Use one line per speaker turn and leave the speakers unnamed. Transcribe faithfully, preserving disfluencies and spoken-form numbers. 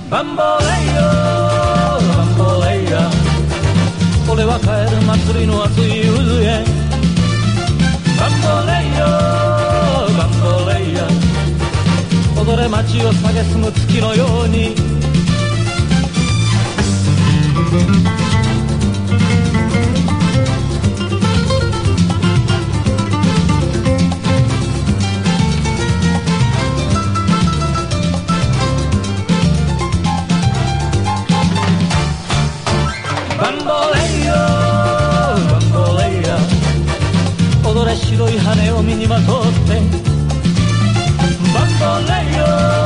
バンボレイヤバンボレイヤ俺は帰る祭りの熱い渦へバンボレイヤバンボレイヤ踊れ街を蔑む月のようにバンボレイヤバンボレイヤ踊れ白い羽を身にまとってバンボレイヤ